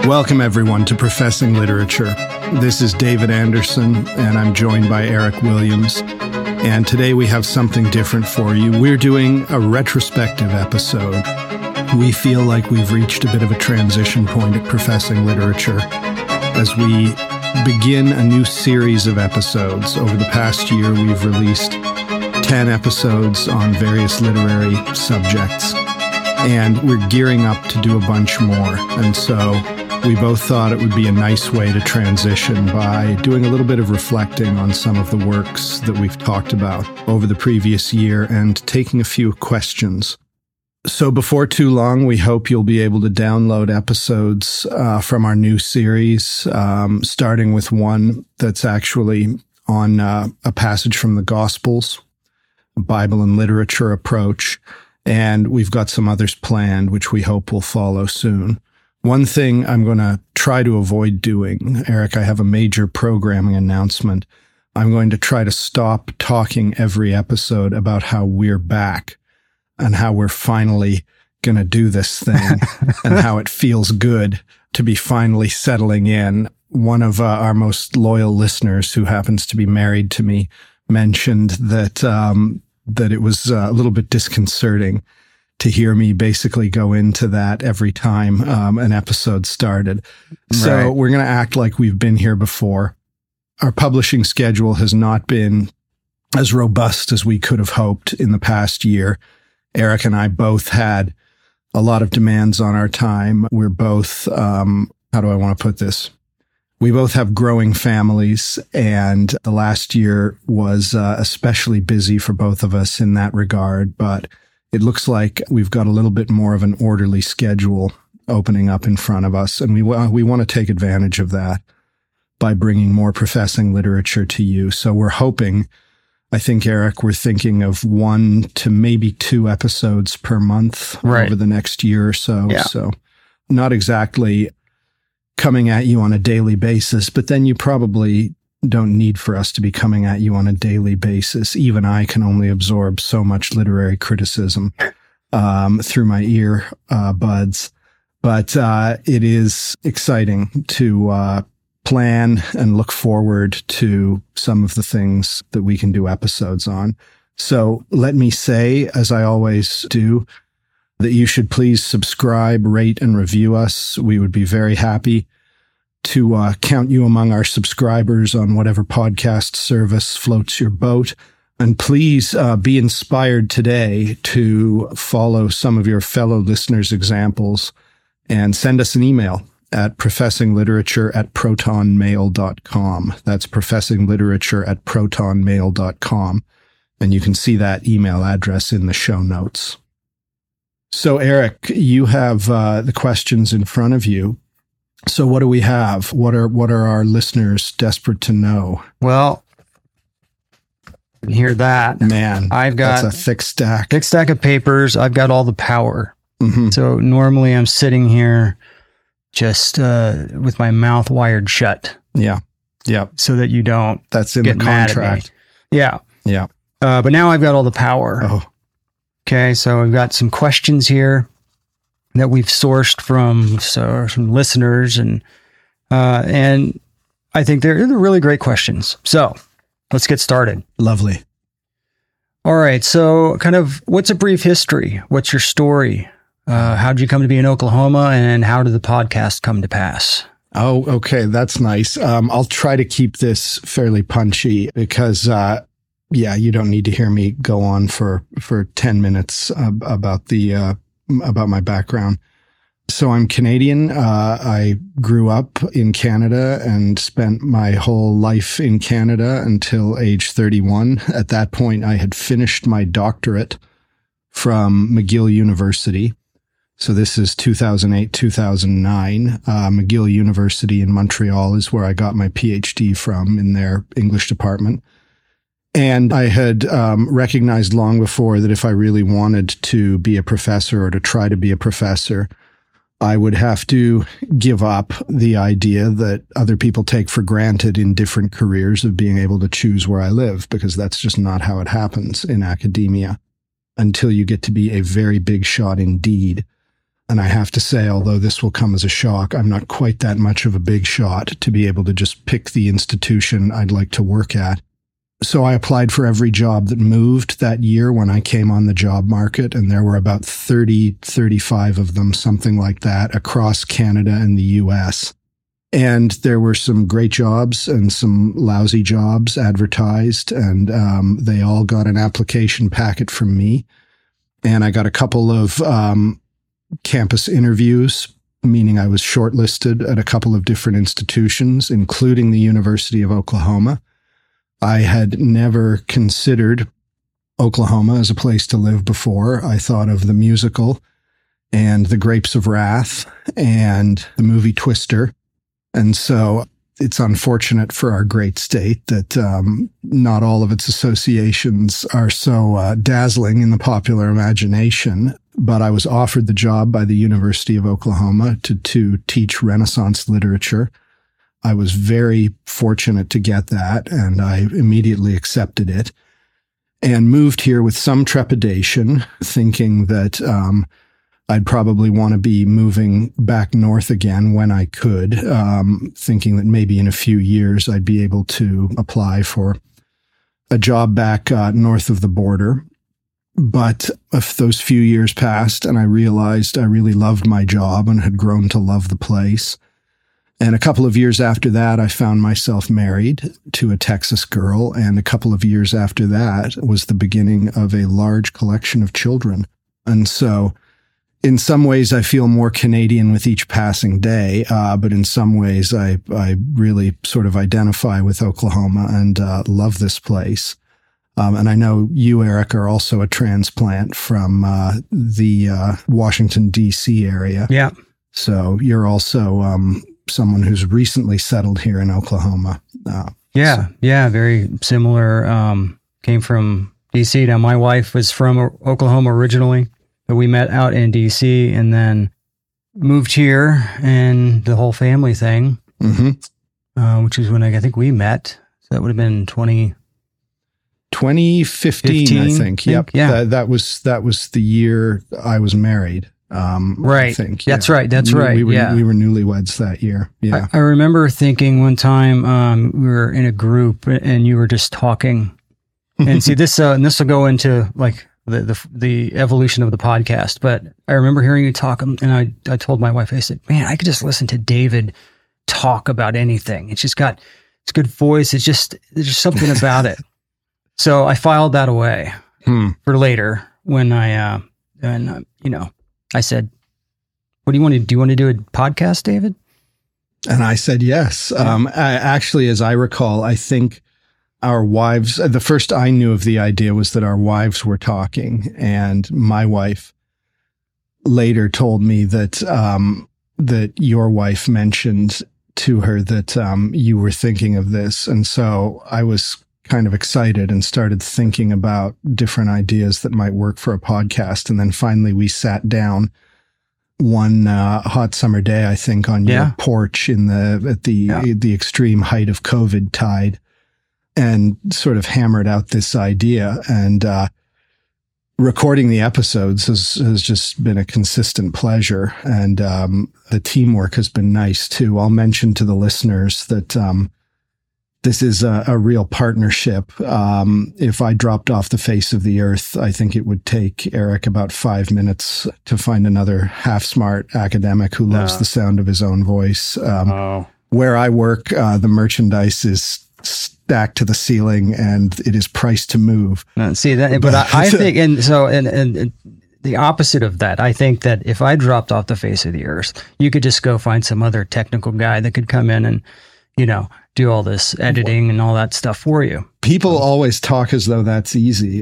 Welcome, everyone, to Professing Literature. This is David Anderson, and I'm joined by Eric Williams. And today we have something different for you. We're doing a retrospective episode. We feel like we've reached a bit of a transition point at Professing Literature as we begin a new series of episodes. Over the past year, we've released 10 episodes on various literary subjects, and we're gearing up to do a bunch more. And so we both thought it would be a nice way to transition by doing a little bit of reflecting on some of the works that we've talked about over the previous year and taking a few questions. So before too long, we hope you'll be able to download episodes from our new series, starting with one that's actually on a passage from the Gospels, a Bible and literature approach, and we've got some others planned, which we hope will follow soon. One thing I'm going to try to avoid doing, Eric, I have a major programming announcement. I'm going to try to stop talking every episode about how we're back and how we're finally going to do this thing and how it feels good to be finally settling in. One of our most loyal listeners, who happens to be married to me, mentioned that it was a little bit disconcerting to hear me basically go into that every time an episode started. So we're going to act like we've been here before. Our publishing schedule has not been as robust as we could have hoped in the past year. Eric and I both had a lot of demands on our time. We're both, how do I want to put this? We both have growing families, and the last year was especially busy for both of us in that regard, but it looks like we've got a little bit more of an orderly schedule opening up in front of us, and we want to take advantage of that by bringing more professing literature to you. So we're hoping, I think, Eric, we're thinking of 1 to maybe 2 episodes per month over the next year or so. Yeah. So not exactly coming at you on a daily basis, but then you probably don't need for us to be coming at you on a daily basis. Even I can only absorb so much literary criticism through my ear buds. But it is exciting to plan and look forward to some of the things that we can do episodes on. So let me say, as I always do, that you should please subscribe, rate, and review us. We would be very happy to count you among our subscribers on whatever podcast service floats your boat. And please be inspired today to follow some of your fellow listeners' examples and send us an email at professingliterature@protonmail.com. That's professingliterature@protonmail.com. And you can see that email address in the show notes. So, Eric, you have the questions in front of you. So what do we have? What are our listeners desperate to know? Well, hear that. Man, that's a thick stack. Thick stack of papers. I've got all the power. Mm-hmm. So normally I'm sitting here just with my mouth wired shut. Yeah. Yeah. So that you don't That's in get the contract. Yeah. Yeah. But now I've got all the power. Oh. Okay. So I've got some questions here that we've sourced from listeners, and I think they're really great questions. So let's get started. Lovely. All right. So kind of, what's a brief history? What's your story? How did you come to be in Oklahoma, and how did the podcast come to pass? Oh, okay. That's nice. I'll try to keep this fairly punchy because, you don't need to hear me go on for 10 minutes about my background. So I'm Canadian. I grew up in Canada and spent my whole life in Canada until age 31. At that point, I had finished my doctorate from McGill University. So this is 2008, 2009. McGill University in Montreal is where I got my PhD from, in their English department. And I had recognized long before that if I really wanted to be a professor or to try to be a professor, I would have to give up the idea that other people take for granted in different careers of being able to choose where I live, because that's just not how it happens in academia until you get to be a very big shot indeed. And I have to say, although this will come as a shock, I'm not quite that much of a big shot to be able to just pick the institution I'd like to work at. So I applied for every job that moved that year when I came on the job market, and there were about 35 of them, something like that, across Canada and the US. And there were some great jobs and some lousy jobs advertised, and they all got an application packet from me. And I got a couple of campus interviews, meaning I was shortlisted at a couple of different institutions, including the University of Oklahoma. I had never considered Oklahoma as a place to live before. I thought of the musical and the Grapes of Wrath and the movie Twister. And so it's unfortunate for our great state that not all of its associations are so dazzling in the popular imagination. But I was offered the job by the University of Oklahoma to teach Renaissance literature. I was very fortunate to get that, and I immediately accepted it and moved here with some trepidation, thinking that I'd probably want to be moving back north again when I could, thinking that maybe in a few years I'd be able to apply for a job back north of the border. But if those few years passed and I realized I really loved my job and had grown to love the place. And a couple of years after that, I found myself married to a Texas girl. And a couple of years after that was the beginning of a large collection of children. And so in some ways, I feel more Canadian with each passing day. But in some ways, I really sort of identify with Oklahoma and love this place. And I know you, Eric, are also a transplant from the Washington, D.C. area. Yeah. So you're also someone who's recently settled here in Oklahoma. Yeah, very similar. Came from D.C. Now, my wife was from Oklahoma originally, but we met out in D.C. and then moved here, and the whole family thing, which is when I think we met. So that would have been 2015, I think. Yep. Yeah. That was the year I was married. Right. I think. That's right. We were newlyweds that year. Yeah. I remember thinking one time, we were in a group and you were just talking, and see this, and this will go into like the evolution of the podcast. But I remember hearing you talk, and I told my wife, I said, man, I could just listen to David talk about anything. It's good voice. There's just something about it. So I filed that away for later when I said, what do you want to do? You want to do a podcast, David? And I said, yes. Actually, as I recall, I think our wives, the first I knew of the idea was that our wives were talking, and my wife later told me that, that your wife mentioned to her that, you were thinking of this. And so I was kind of excited and started thinking about different ideas that might work for a podcast. And then finally we sat down one hot summer day, I think, on your porch at the extreme height of COVID tide, and sort of hammered out this idea. And recording the episodes has just been a consistent pleasure. And the teamwork has been nice too. I'll mention to the listeners that this is a real partnership. If I dropped off the face of the earth, I think it would take Eric about 5 minutes to find another half-smart academic who loves the sound of his own voice. Where I work, the merchandise is stacked to the ceiling and it is priced to move. See that, but I think, and the opposite of that, I think that if I dropped off the face of the earth, you could just go find some other technical guy that could come in and, do all this editing and all that stuff for you. People always talk as though that's easy.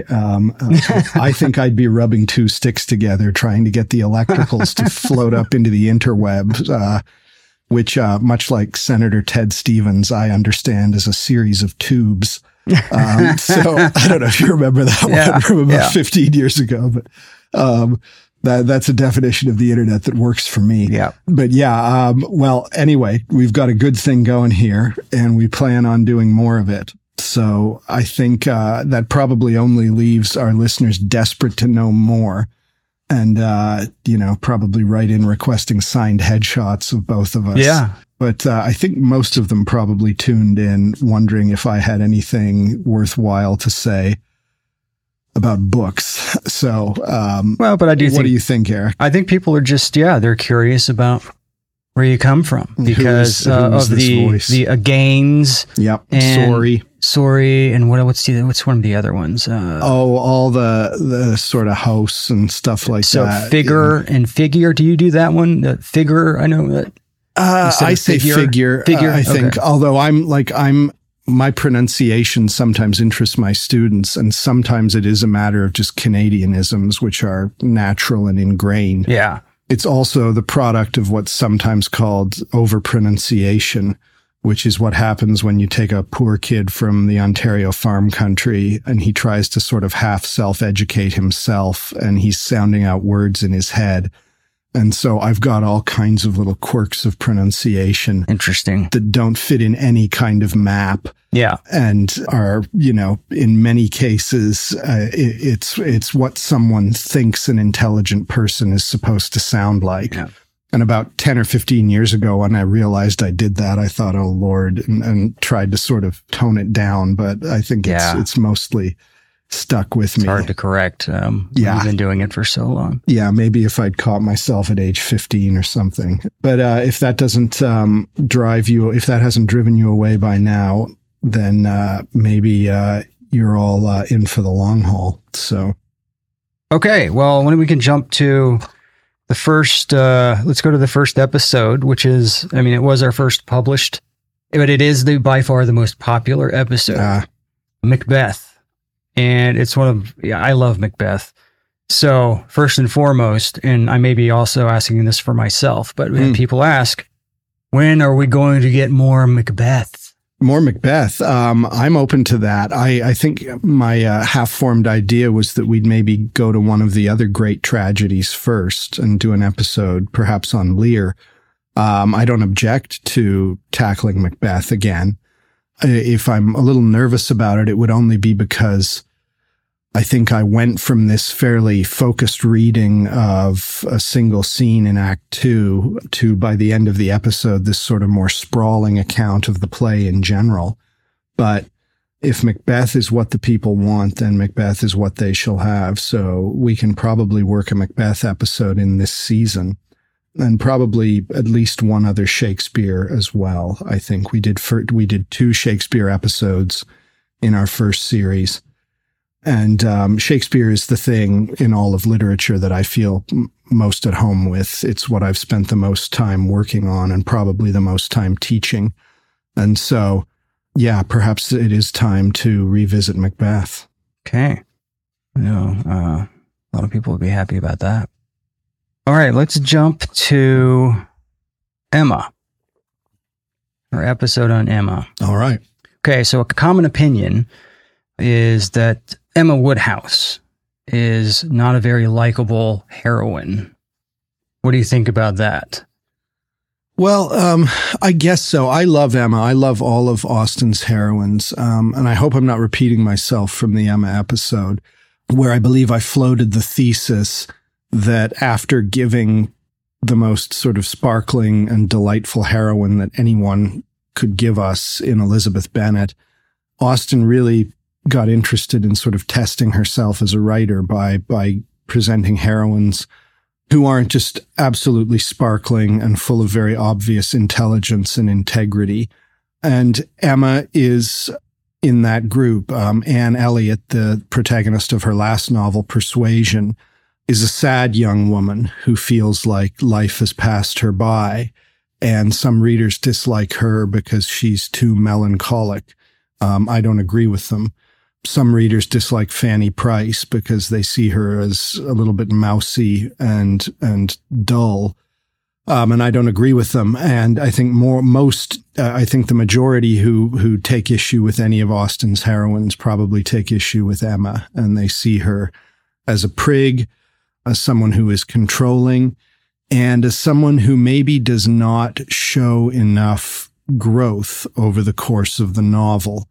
I think I'd be rubbing two sticks together trying to get the electricals to float up into the interwebs, which, much like Senator Ted Stevens, I understand is a series of tubes. So I don't know if you remember that one from about 15 years ago, but that's a definition of the internet that works for me. Yeah. But well, anyway, we've got a good thing going here and we plan on doing more of it. So I think that probably only leaves our listeners desperate to know more. and, probably write in requesting signed headshots of both of us. Yeah. But I think most of them probably tuned in wondering if I had anything worthwhile to say about books. So, but I do think, what do you think, Eric? I think people are just, they're curious about where you come from because of the Agains. Yep. Sorry. And what's one of the other ones? All the sort of hosts and stuff like that. So Figure. Do you do that one? Figure. I know that. I say figure. I think, although my pronunciation sometimes interests my students, and sometimes it is a matter of just Canadianisms, which are natural and ingrained. Yeah. It's also the product of what's sometimes called overpronunciation, which is what happens when you take a poor kid from the Ontario farm country and he tries to sort of half self-educate himself and he's sounding out words in his head. And so I've got all kinds of little quirks of pronunciation. Interesting. That don't fit in any kind of map. Yeah. And are, in many cases, it's what someone thinks an intelligent person is supposed to sound like. Yeah. And about 10 or 15 years ago, when I realized I did that, I thought, oh, Lord, and tried to sort of tone it down. But I think it's mostly stuck with me. It's hard to correct. You've been doing it for so long. Yeah, maybe if I'd caught myself at age 15 or something. But if that doesn't if that hasn't driven you away by now, then maybe you're all in for the long haul. So, okay, well, when we can jump to the first, let's go to the first episode, which is, it was our first published, but it is by far the most popular episode, Macbeth. And it's I love Macbeth. So first and foremost, and I may be also asking this for myself, but people ask, when are we going to get more Macbeth? More Macbeth. I'm open to that. I think my half-formed idea was that we'd maybe go to one of the other great tragedies first and do an episode perhaps on Lear. I don't object to tackling Macbeth again. If I'm a little nervous about it, it would only be because I think I went from this fairly focused reading of a single scene in Act 2 to, by the end of the episode, this sort of more sprawling account of the play in general. But if Macbeth is what the people want, then Macbeth is what they shall have. So we can probably work a Macbeth episode in this season. And probably at least one other Shakespeare as well. I think we did 2 Shakespeare episodes in our first series. And Shakespeare is the thing in all of literature that I feel most at home with. It's what I've spent the most time working on and probably the most time teaching. And so, perhaps it is time to revisit Macbeth. Okay. A lot of people would be happy about that. All right, let's jump to Emma. Our episode on Emma. All right. Okay, so a common opinion is that Emma Woodhouse is not a very likable heroine. What do you think about that? Well, I guess so. I love Emma. I love all of Austen's heroines. And I hope I'm not repeating myself from the Emma episode, where I believe I floated the thesis that after giving the most sort of sparkling and delightful heroine that anyone could give us in Elizabeth Bennet, Austen really got interested in sort of testing herself as a writer by presenting heroines who aren't just absolutely sparkling and full of very obvious intelligence and integrity. And Emma is in that group. Anne Elliot, the protagonist of her last novel, Persuasion, is a sad young woman who feels like life has passed her by, and some readers dislike her because she's too melancholic. I don't agree with them. Some readers dislike Fanny Price because they see her as a little bit mousy and dull. And I don't agree with them. And I think I think the majority who take issue with any of Austen's heroines probably take issue with Emma, and they see her as a prig, as someone who is controlling, and as someone who maybe does not show enough growth over the course of the novel.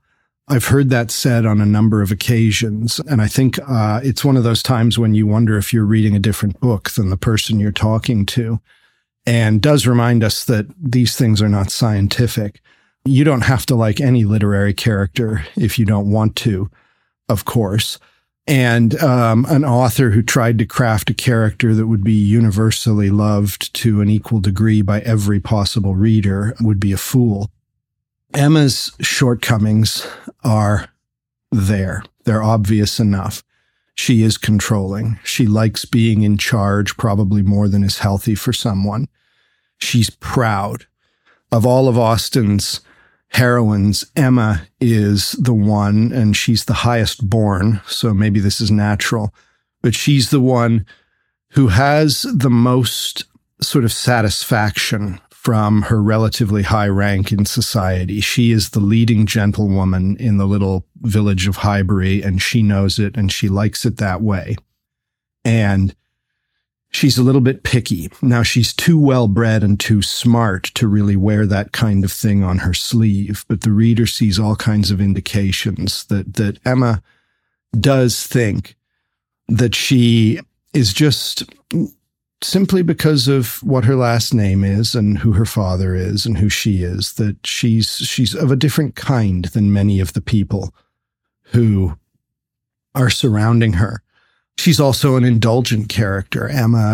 I've heard that said on a number of occasions, and I think it's one of those times when you wonder if you're reading a different book than the person you're talking to, and does remind us that these things are not scientific. You don't have to like any literary character if you don't want to, of course. And an author who tried to craft a character that would be universally loved to an equal degree by every possible reader would be a fool. Emma's shortcomings are there. They're obvious enough. She is controlling. She likes being in charge, probably more than is healthy for someone. She's proud. Of all of Austen's heroines, Emma is the one, and she's the highest born, so maybe this is natural, but she's the one who has the most sort of satisfaction from her relatively high rank in society. She is the leading gentlewoman in the little village of Highbury, and she knows it, and she likes it that way. And she's a little bit picky. Now, she's too well-bred and too smart to really wear that kind of thing on her sleeve, but the reader sees all kinds of indications that Emma does think that she is just, simply because of what her last name is and who her father is and who she is, that she's of a different kind than many of the people who are surrounding her. She's also an indulgent character.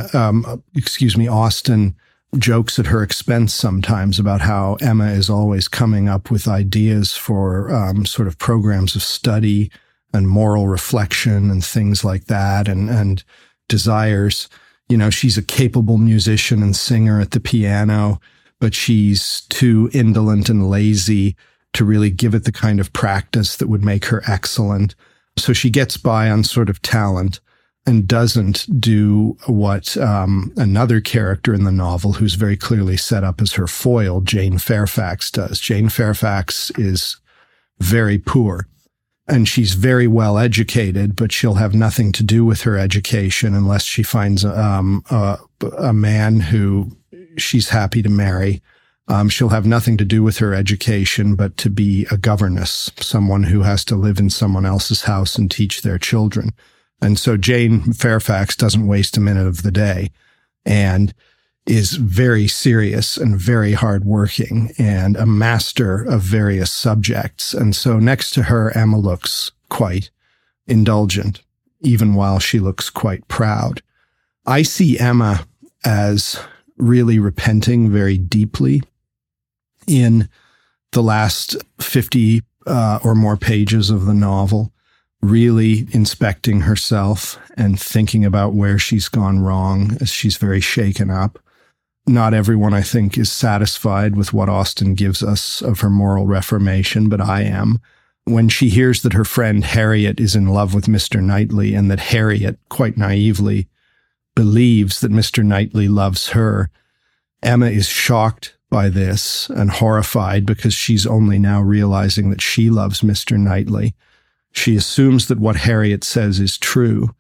Austen jokes at her expense sometimes about how Emma is always coming up with ideas for sort of programs of study and moral reflection and things like that, and desires. You know, she's a capable musician and singer at the piano, but she's too indolent and lazy to really give it the kind of practice that would make her excellent. So she gets by on sort of talent and doesn't do what another character in the novel, who's very clearly set up as her foil, Jane Fairfax, does. Jane Fairfax is very poor, and she's very well educated, but she'll have nothing to do with her education unless she finds a man who she's happy to marry. She'll have nothing to do with her education, but to be a governess, someone who has to live in someone else's house and teach their children. And so Jane Fairfax doesn't waste a minute of the day and is very serious and very hardworking and a master of various subjects. And so next to her, Emma looks quite indulgent, even while she looks quite proud. I see Emma as really repenting very deeply in the last 50 or more pages of the novel, really inspecting herself and thinking about where she's gone wrong as she's very shaken up. Not everyone, I think, is satisfied with what Austen gives us of her moral reformation, but I am. When she hears that her friend Harriet is in love with Mr. Knightley and that Harriet, quite naively, believes that Mr. Knightley loves her, Emma is shocked by this and horrified because she's only now realizing that she loves Mr. Knightley. She assumes that what Harriet says is true,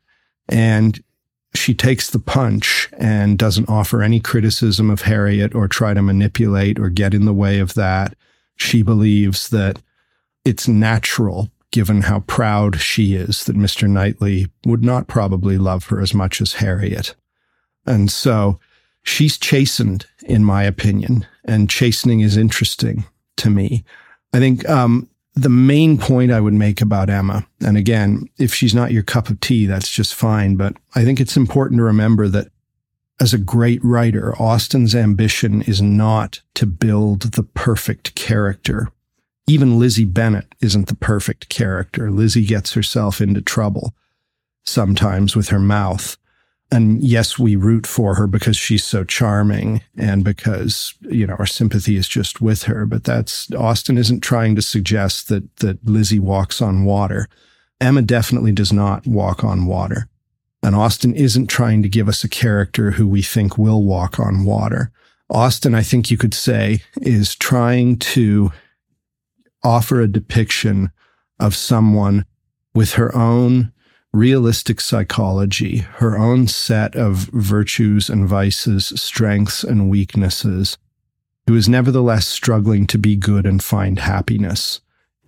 and she takes the punch and doesn't offer any criticism of Harriet or try to manipulate or get in the way of that. She believes that it's natural, given how proud she is, that Mr. Knightley would not probably love her as much as Harriet. And so she's chastened, in my opinion, and chastening is interesting to me. I think the main point I would make about Emma, and again, if she's not your cup of tea, that's just fine, but I think it's important to remember that as a great writer, Austen's ambition is not to build the perfect character. Even Lizzie Bennet isn't the perfect character. Lizzie gets herself into trouble sometimes with her mouth. And yes, we root for her because she's so charming and because, you know, our sympathy is just with her. But Austen isn't trying to suggest that Lizzie walks on water. Emma definitely does not walk on water. And Austen isn't trying to give us a character who we think will walk on water. Austen, I think you could say, is trying to offer a depiction of someone with her own realistic psychology, her own set of virtues and vices, strengths and weaknesses, who is nevertheless struggling to be good and find happiness.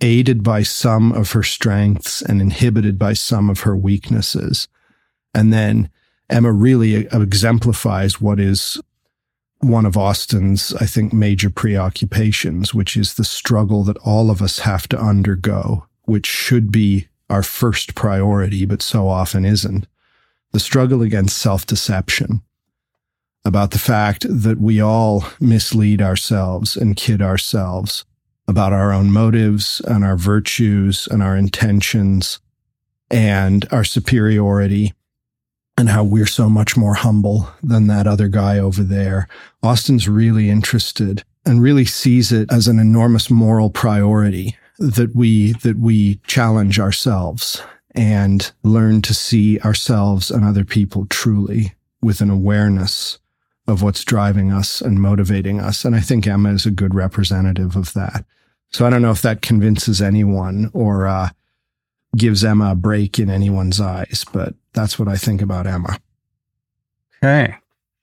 aided by some of her strengths and inhibited by some of her weaknesses. And then Emma really exemplifies what is one of Austen's, I think, major preoccupations, which is the struggle that all of us have to undergo, which should be our first priority, but so often isn't. The struggle against self-deception, about the fact that we all mislead ourselves and kid ourselves about our own motives and our virtues and our intentions and our superiority, and how we're so much more humble than that other guy over there. Austen's really interested and really sees it as an enormous moral priority that we challenge ourselves and learn to see ourselves and other people truly with an awareness of what's driving us and motivating us. And I think Emma is a good representative of that. So I don't know if that convinces anyone or gives Emma a break in anyone's eyes, but that's what I think about Emma. Okay.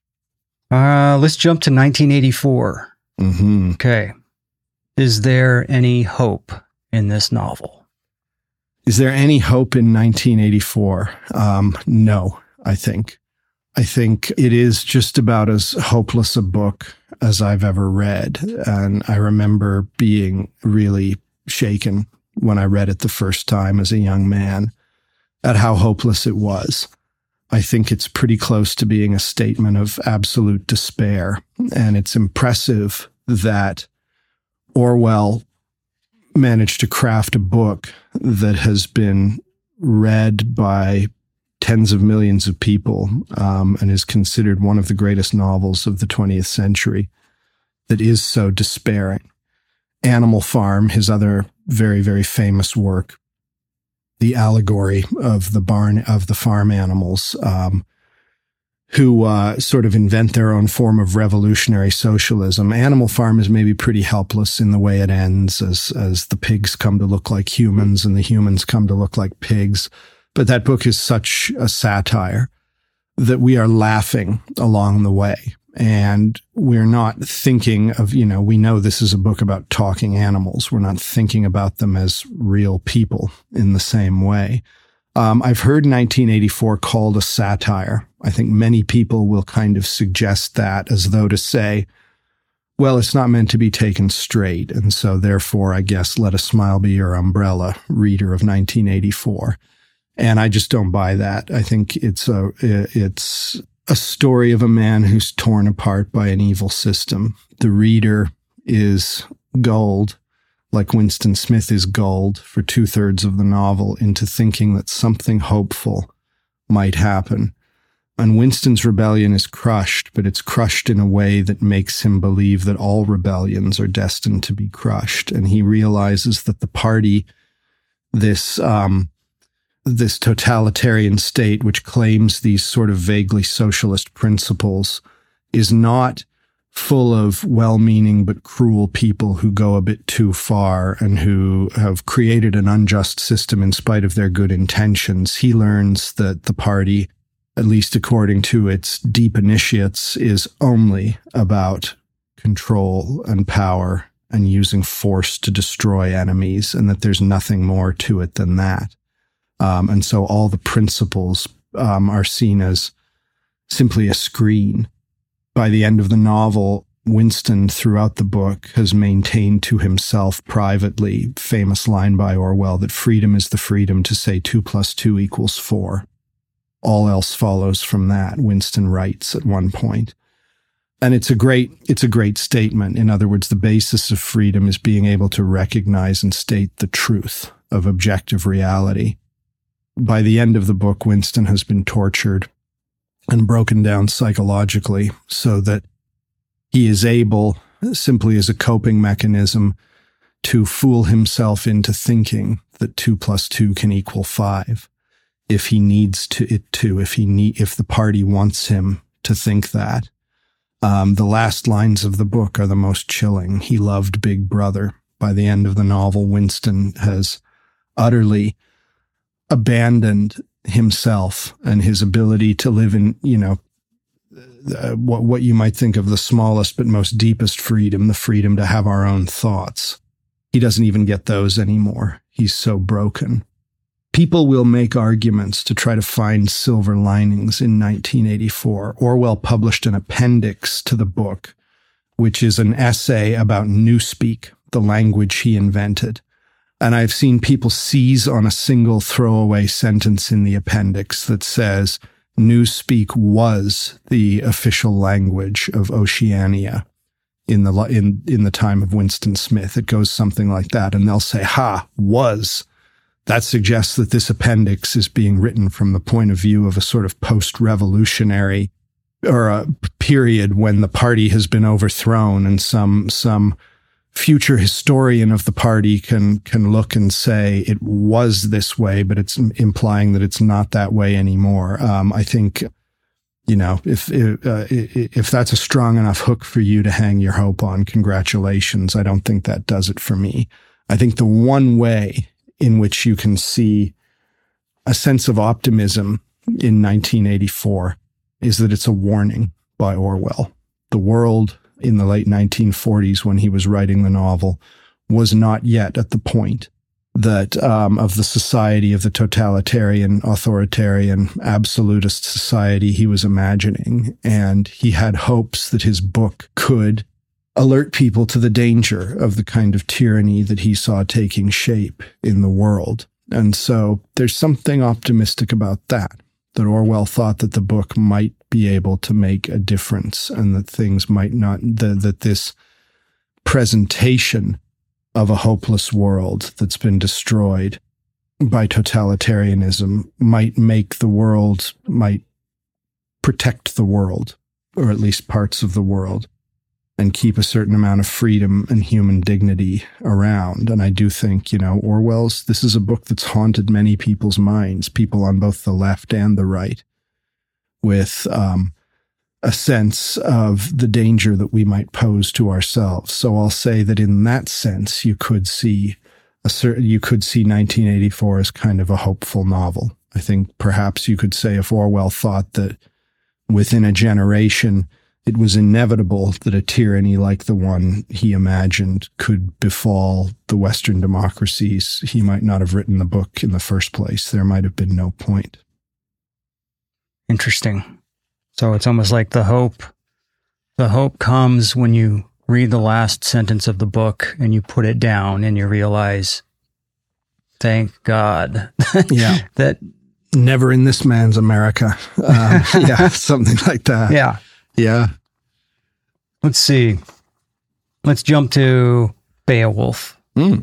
Let's jump to 1984. Mm-hmm. Okay. Is there any hope in this novel? Is there any hope in 1984? No, I think. I think it is just about as hopeless a book as I've ever read. And I remember being really shaken when I read it the first time as a young man at how hopeless it was. I think it's pretty close to being a statement of absolute despair. And it's impressive that Orwell managed to craft a book that has been read by tens of millions of people and is considered one of the greatest novels of the 20th century that is so despairing. Animal Farm, his other very, very famous work, the allegory of the farm animals, who sort of invent their own form of revolutionary socialism. Animal Farm is maybe pretty helpless in the way it ends, as the pigs come to look like humans and the humans come to look like pigs. But that book is such a satire that we are laughing along the way. And we're not thinking of, we know this is a book about talking animals. We're not thinking about them as real people in the same way. I've heard 1984 called a satire. I think many people will kind of suggest that as though to say, well, it's not meant to be taken straight. And so therefore, I guess, let a smile be your umbrella, reader of 1984. And I just don't buy that. I think it's a story of a man who's torn apart by an evil system. The reader is gulled, like Winston Smith is gulled for 2/3 of the novel, into thinking that something hopeful might happen. And Winston's rebellion is crushed, but it's crushed in a way that makes him believe that all rebellions are destined to be crushed. And he realizes that the party, this totalitarian state, which claims these sort of vaguely socialist principles, is not full of well-meaning but cruel people who go a bit too far and who have created an unjust system in spite of their good intentions. He learns that the party, at least according to its deep initiates, is only about control and power and using force to destroy enemies, and that there's nothing more to it than that. And so all the principles are seen as simply a screen. By the end of the novel, Winston, throughout the book, has maintained to himself privately, famous line by Orwell, that freedom is the freedom to say 2 + 2 = 4. All else follows from that, Winston writes at one point. And it's a great statement. In other words, the basis of freedom is being able to recognize and state the truth of objective reality. By the end of the book, Winston has been tortured and broken down psychologically so that he is able, simply as a coping mechanism, to fool himself into thinking that 2 + 2 can = 5. If he needs if the party wants him to think that. The last lines of the book are the most chilling. He loved Big Brother. By the end of the novel, Winston has utterly abandoned himself and his ability to live in, what you might think of the smallest but most deepest freedom, the freedom to have our own thoughts. He doesn't even get those anymore. He's so broken. People will make arguments to try to find silver linings in 1984. Orwell published an appendix to the book, which is an essay about Newspeak, the language he invented. And I've seen people seize on a single throwaway sentence in the appendix that says, Newspeak was the official language of Oceania in the time of Winston Smith. It goes something like that. And they'll say, was. That suggests that this appendix is being written from the point of view of a sort of post-revolutionary or a period when the party has been overthrown, and some future historian of the party can look and say it was this way, but it's implying that it's not that way anymore. I think, if that's a strong enough hook for you to hang your hope on, congratulations. I don't think that does it for me. I think the one way in which you can see a sense of optimism in 1984 is that it's a warning by Orwell. The world in the late 1940s, when he was writing the novel, was not yet at the point that of the society of the totalitarian, authoritarian, absolutist society he was imagining. And he had hopes that his book could alert people to the danger of the kind of tyranny that he saw taking shape in the world. And so there's something optimistic about that Orwell thought that the book might be able to make a difference, and that things might not, that this presentation of a hopeless world that's been destroyed by totalitarianism might protect the world, or at least parts of the world, and keep a certain amount of freedom and human dignity around. And I do think, Orwell's, this is a book that's haunted many people's minds, people on both the left and the right, with a sense of the danger that we might pose to ourselves. So I'll say that in that sense, you could see 1984 as kind of a hopeful novel. I think perhaps you could say if Orwell thought that within a generation, it was inevitable that a tyranny like the one he imagined could befall the Western democracies, he might not have written the book in the first place. There might have been no point. Interesting. So it's almost like the hope comes when you read the last sentence of the book and you put it down and you realize, thank God. Yeah. That never in this man's America. Something like that. Yeah. Yeah. Let's see. Let's jump to Beowulf.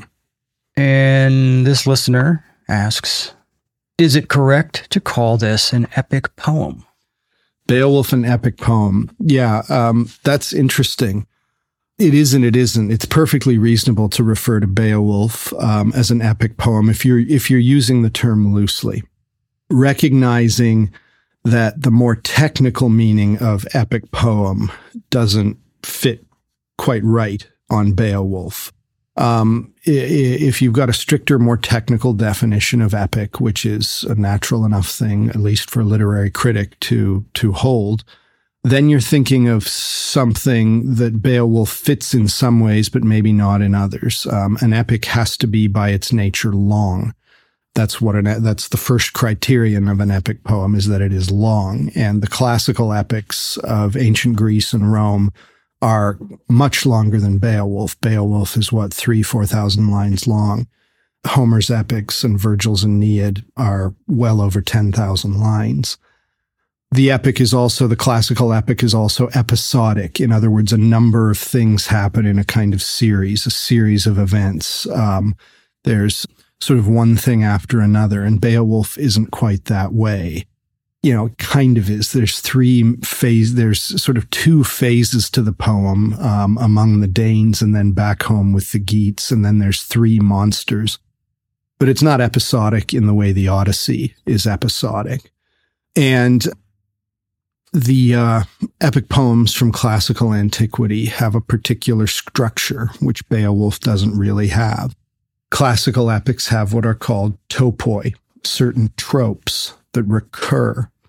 And this listener asks, is it correct to call this an epic poem? Beowulf, an epic poem. Yeah, that's interesting. It is and it isn't. It's perfectly reasonable to refer to Beowulf as an epic poem if you're using the term loosely, recognizing that the more technical meaning of epic poem doesn't fit quite right on Beowulf. If you've got a stricter, more technical definition of epic, which is a natural enough thing, at least for a literary critic to hold, then you're thinking of something that Beowulf fits in some ways, but maybe not in others. An epic has to be by its nature long. That's the first criterion of an epic poem, is that it is long. And the classical epics of ancient Greece and Rome are much longer than Beowulf. Beowulf is 4,000 lines long. Homer's epics and Virgil's Aeneid are well over 10,000 lines. The classical epic is also episodic. In other words, a number of things happen in a kind of series, a series of events. There's sort of one thing after another, and Beowulf isn't quite that way. It kind of is. There's sort of two phases to the poem, among the Danes and then back home with the Geats, and then there's three monsters. But it's not episodic in the way the Odyssey is episodic. And the epic poems from classical antiquity have a particular structure, which Beowulf doesn't really have. Classical epics have what are called topoi, certain tropes that recur,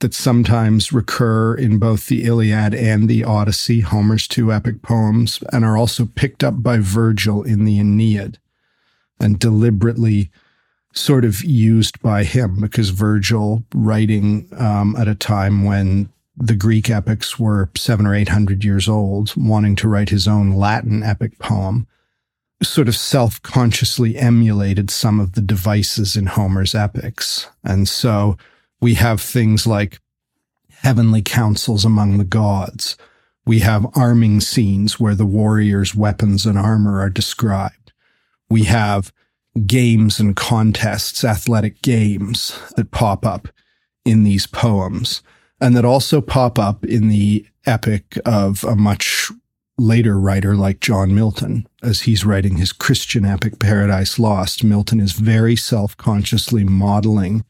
that sometimes recur in both the Iliad and the Odyssey, Homer's two epic poems, and are also picked up by Virgil in the Aeneid and deliberately sort of used by him, because Virgil, writing at a time when the Greek epics were 700 or 800 years old, wanting to write his own Latin epic poem, sort of self-consciously emulated some of the devices in Homer's epics. And so we have things like heavenly councils among the gods. We have arming scenes where the warriors' weapons and armor are described. We have games and contests, athletic games that pop up in these poems, and that also pop up in the epic of a much later writer like John Milton. As he's writing his Christian epic Paradise Lost, Milton is very self-consciously modeling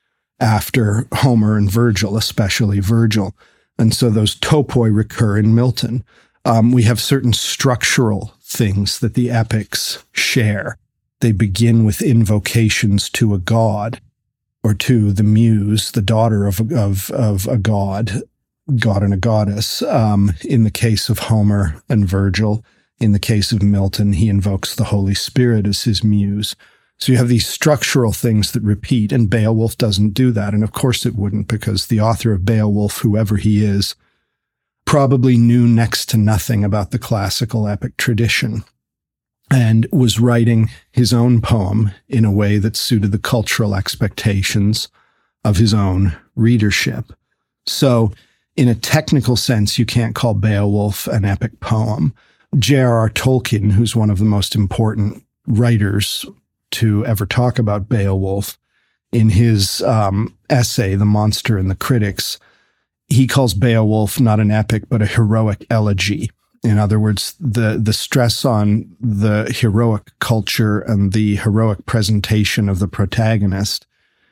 after Homer and Virgil, especially Virgil. And so those topoi recur in Milton. We have certain structural things that the epics share. They begin with invocations to a god, or to the muse, the daughter of a god and a goddess. In the case of Homer and Virgil, in the case of Milton, he invokes the Holy Spirit as his muse. So you have these structural things that repeat, and Beowulf doesn't do that. And of course it wouldn't, because the author of Beowulf, whoever he is, probably knew next to nothing about the classical epic tradition and was writing his own poem in a way that suited the cultural expectations of his own readership. So in a technical sense, you can't call Beowulf an epic poem. J.R.R. Tolkien, who's one of the most important writers to ever talk about Beowulf, in his essay, The Monster and the Critics, he calls Beowulf not an epic, but a heroic elegy. In other words, the stress on the heroic culture and the heroic presentation of the protagonist,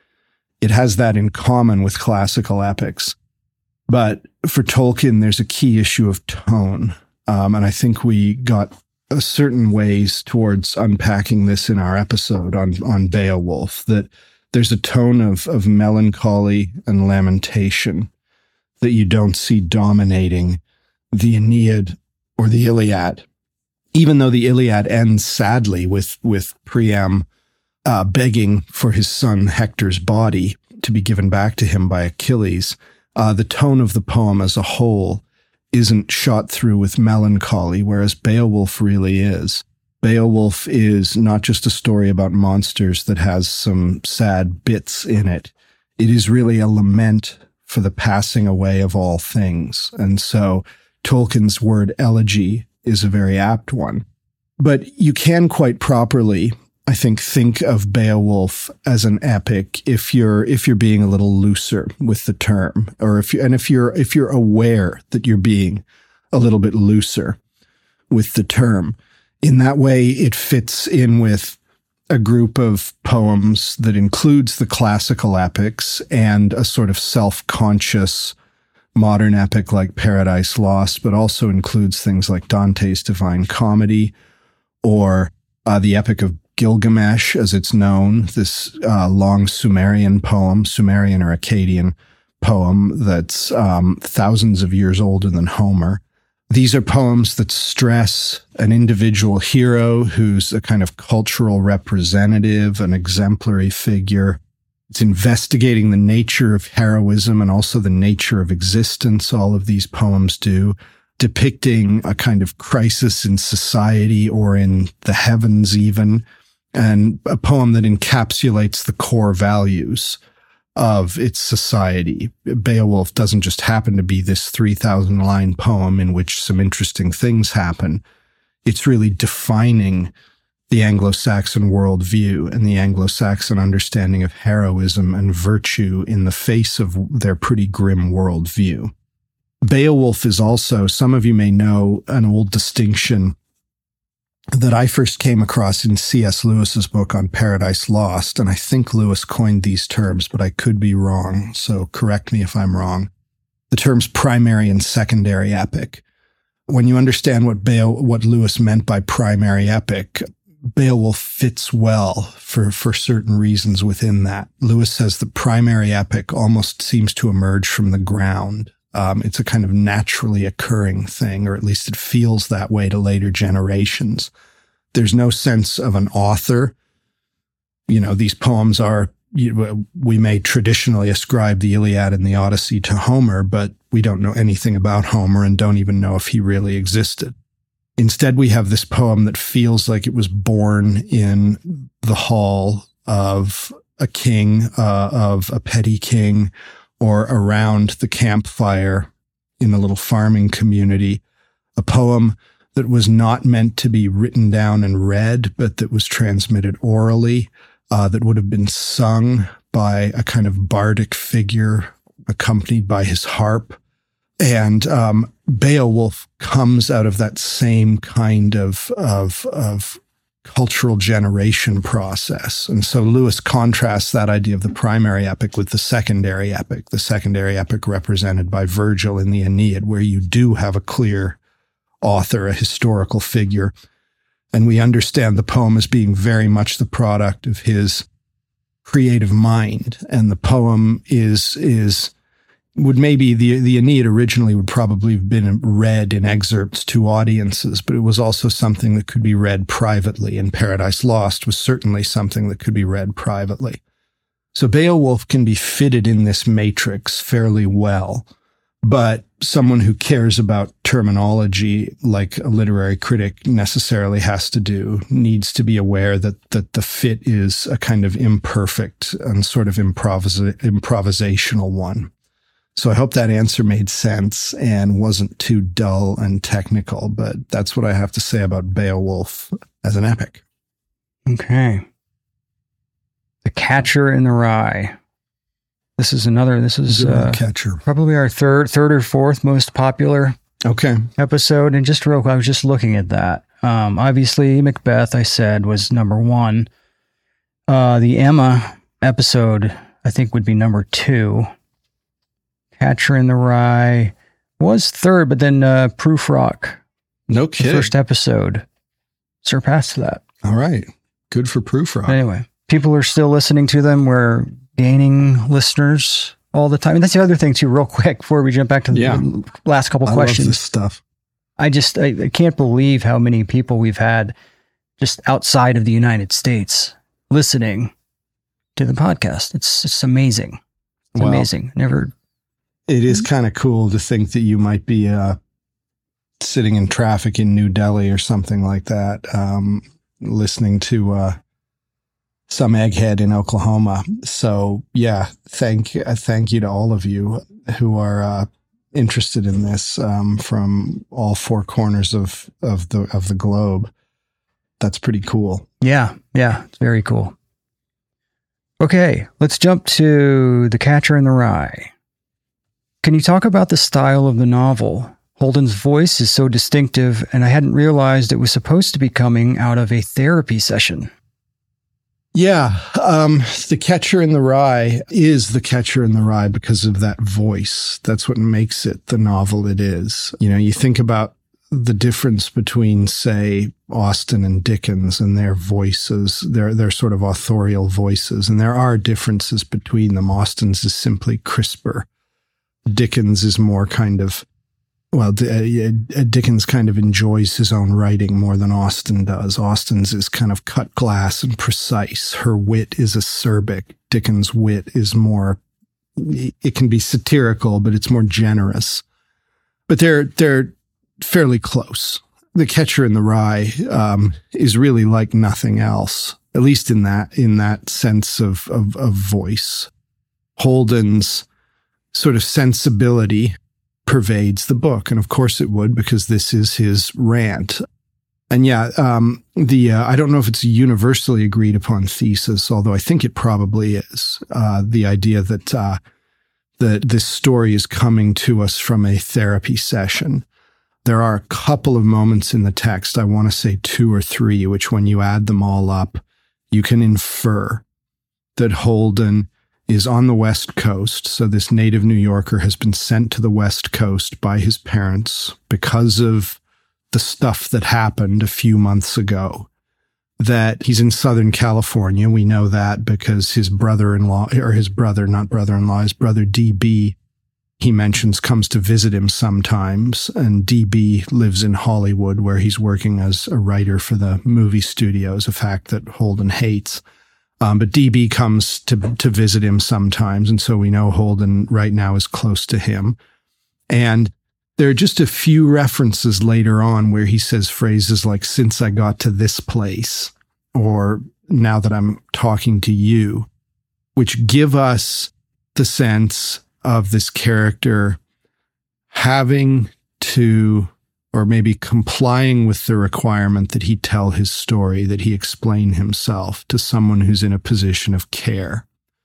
it has that in common with classical epics. But for Tolkien, there's a key issue of tone. And I think we got certain ways towards unpacking this in our episode on Beowulf, that there's a tone of melancholy and lamentation that you don't see dominating the Aeneid or the Iliad, even though the Iliad ends sadly with Priam begging for his son Hector's body to be given back to him by Achilles. The tone of the poem as a whole isn't shot through with melancholy, whereas Beowulf really is. Beowulf is not just a story about monsters that has some sad bits in it. It is really a lament for the passing away of all things. And so Tolkien's word elegy is a very apt one. But you can quite properly, I think of Beowulf as an epic if you're being a little looser with the term, or if you're aware that you're being a little bit looser with the term. In that way, it fits in with a group of poems that includes the classical epics and a sort of self-conscious modern epic like Paradise Lost, but also includes things like Dante's Divine Comedy, or the Epic of Gilgamesh, as it's known, this long Sumerian poem, Sumerian or Akkadian poem that's thousands of years older than Homer. These are poems that stress an individual hero who's a kind of cultural representative, an exemplary figure. It's investigating the nature of heroism and also the nature of existence, all of these poems do, depicting a kind of crisis in society or in the heavens even, and a poem that encapsulates the core values of its society. Beowulf doesn't just happen to be this 3,000-line poem in which some interesting things happen. It's really defining the Anglo-Saxon worldview and the Anglo-Saxon understanding of heroism and virtue in the face of their pretty grim worldview. Beowulf is also, some of you may know, an old distinction that I first came across in C.S. Lewis's book on Paradise Lost, and I think Lewis coined these terms, but I could be wrong, so correct me if I'm wrong. The terms primary and secondary epic. When you understand what Lewis meant by primary epic, Beowulf fits well for certain reasons within that. Lewis says the primary epic almost seems to emerge from the ground. It's a kind of naturally occurring thing, or at least it feels that way to later generations. There's no sense of an author. These poems are, we may traditionally ascribe the Iliad and the Odyssey to Homer, but we don't know anything about Homer and don't even know if he really existed. Instead, we have this poem that feels like it was born in the hall of a king, of a petty king, or around the campfire in a little farming community. A poem that was not meant to be written down and read, but that was transmitted orally, that would have been sung by a kind of bardic figure accompanied by his harp. And Beowulf comes out of that same kind of cultural generation process. And so Lewis contrasts that idea of the primary epic with the secondary epic represented by Virgil in the Aeneid, where you do have a clear author, a historical figure. And we understand the poem as being very much the product of his creative mind. And the poem would maybe the Aeneid originally would probably have been read in excerpts to audiences, but it was also something that could be read privately, and Paradise Lost was certainly something that could be read privately. So Beowulf can be fitted in this matrix fairly well, but someone who cares about terminology, like a literary critic necessarily has to do, needs to be aware that the fit is a kind of imperfect and sort of improvisational one. So I hope that answer made sense and wasn't too dull and technical, but that's what I have to say about Beowulf as an epic. Okay. The Catcher in the Rye. This is Catcher. Probably our third or fourth most popular episode. And just real quick, I was just looking at that. Obviously, Macbeth, I said, was number one. The Emma episode, I think, would be number 2. Catcher in the Rye was third, but then Prufrock, no kidding, the first episode, surpassed that. All right. Good for Prufrock. Anyway, people are still listening to them. We're gaining listeners all the time. And that's the other thing, too, real quick, before we jump back to the last couple questions. I love this stuff. I can't believe how many people we've had just outside of the United States listening to the podcast. It's amazing. It's amazing. It is kind of cool to think that you might be sitting in traffic in New Delhi or something like that, listening to some egghead in Oklahoma. So yeah, thank you to all of you who are interested in this from all 4 corners of the globe. That's pretty cool. Yeah, it's very cool. Okay, let's jump to The Catcher in the Rye. Can you talk about the style of the novel? Holden's voice is so distinctive, and I hadn't realized it was supposed to be coming out of a therapy session. Yeah, The Catcher in the Rye is The Catcher in the Rye because of that voice. That's what makes it the novel it is. You think about the difference between, say, Austen and Dickens and their voices, their sort of authorial voices, and there are differences between them. Austen's is simply crisper. Dickens is more kind of, Dickens kind of enjoys his own writing more than Austen does. Austen's is kind of cut glass and precise. Her wit is acerbic. Dickens' wit is more, it can be satirical, but it's more generous. But they're fairly close. The Catcher in the Rye is really like nothing else, at least in that sense of voice. Holden's sort of sensibility pervades the book. And of course it would, because this is his rant. And yeah, I don't know if it's a universally agreed upon thesis, although I think it probably is, the idea that this story is coming to us from a therapy session. There are a couple of moments in the text, I want to say 2 or 3, which when you add them all up, you can infer that Holden is on the West Coast. So this native New Yorker has been sent to the West Coast by his parents because of the stuff that happened a few months ago. that he's in Southern California. We know that because his brother-in-law, or his brother, not brother-in-law, his brother DB, he mentions comes to visit him sometimes. And DB lives in Hollywood, where he's working as a writer for the movie studios, a fact that Holden hates. But DB comes to visit him sometimes. And so we know Holden right now is close to him. And there are just a few references later on where he says phrases like, since I got to this place, or now that I'm talking to you, which give us the sense of this character having to, or maybe complying with the requirement that he tell his story, that he explain himself to someone who's in a position of care.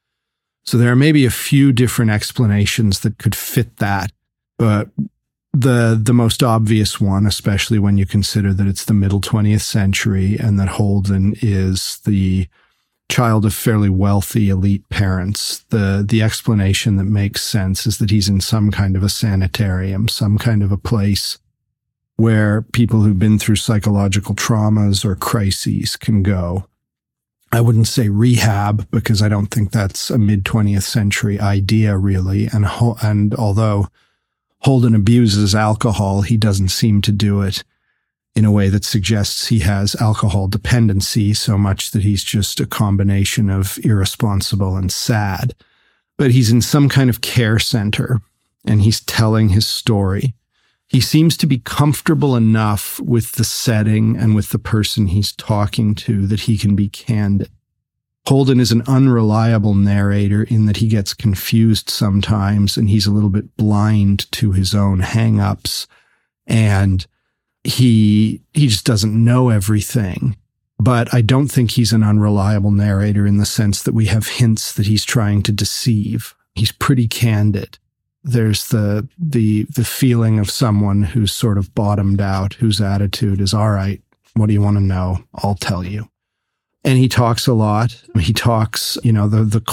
So there are maybe a few different explanations that could fit that, but the most obvious one, especially when you consider that it's the middle 20th century and that Holden is the child of fairly wealthy elite parents, the explanation that makes sense is that he's in some kind of a sanitarium, some kind of a place where people who've been through psychological traumas or crises can go. I wouldn't say rehab, because I don't think that's a mid-20th century idea, really. And although Holden abuses alcohol, he doesn't seem to do it in a way that suggests he has alcohol dependency, so much that he's just a combination of irresponsible and sad. But he's in some kind of care center, and he's telling his story. He seems to be comfortable enough with the setting and with the person he's talking to that he can be candid. Holden is an unreliable narrator in that he gets confused sometimes, and he's a little bit blind to his own hang-ups, and he just doesn't know everything. But I don't think he's an unreliable narrator in the sense that we have hints that he's trying to deceive. He's pretty candid. There's the feeling of someone who's sort of bottomed out, whose attitude is, all right, what do you want to know? I'll tell you. And he talks a lot. He talks, the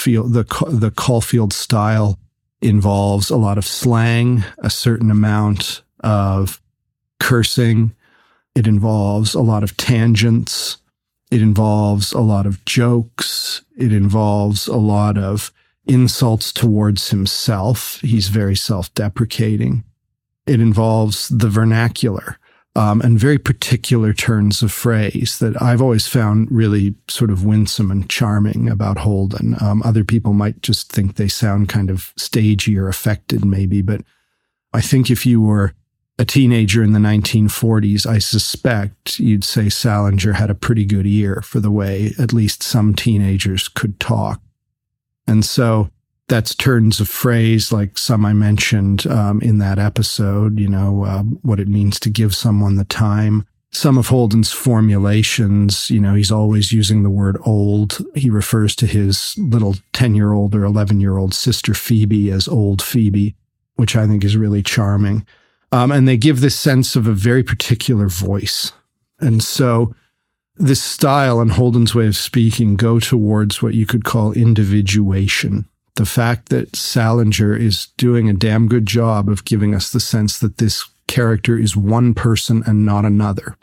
Caulfield style involves a lot of slang, a certain amount of cursing. It involves a lot of tangents. It involves a lot of jokes. It involves a lot of insults towards himself. He's very self-deprecating. It involves the vernacular. And very particular turns of phrase that I've always found really sort of winsome and charming about Holden. Other people might just think they sound kind of stagey or affected maybe, but I think if you were a teenager in the 1940s, I suspect you'd say Salinger had a pretty good ear for the way at least some teenagers could talk. And so that's turns of phrase like some I mentioned in that episode, what it means to give someone the time. Some of Holden's formulations, he's always using the word old. He refers to his little 10-year-old or 11-year-old sister Phoebe as old Phoebe, which I think is really charming. And they give this sense of a very particular voice. And so this style and Holden's way of speaking go towards what you could call individuation. The fact that Salinger is doing a damn good job of giving us the sense that this character is one person and not another.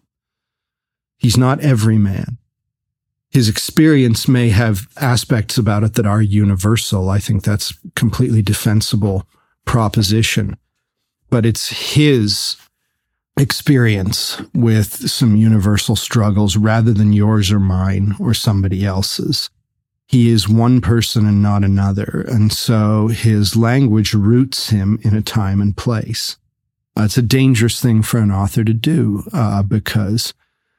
He's not every man. His experience may have aspects about it that are universal. I think that's a completely defensible proposition. But it's his experience with some universal struggles rather than yours or mine or somebody else's. He is one person and not another. And so his language roots him in a time and place. It's a dangerous thing for an author to do because,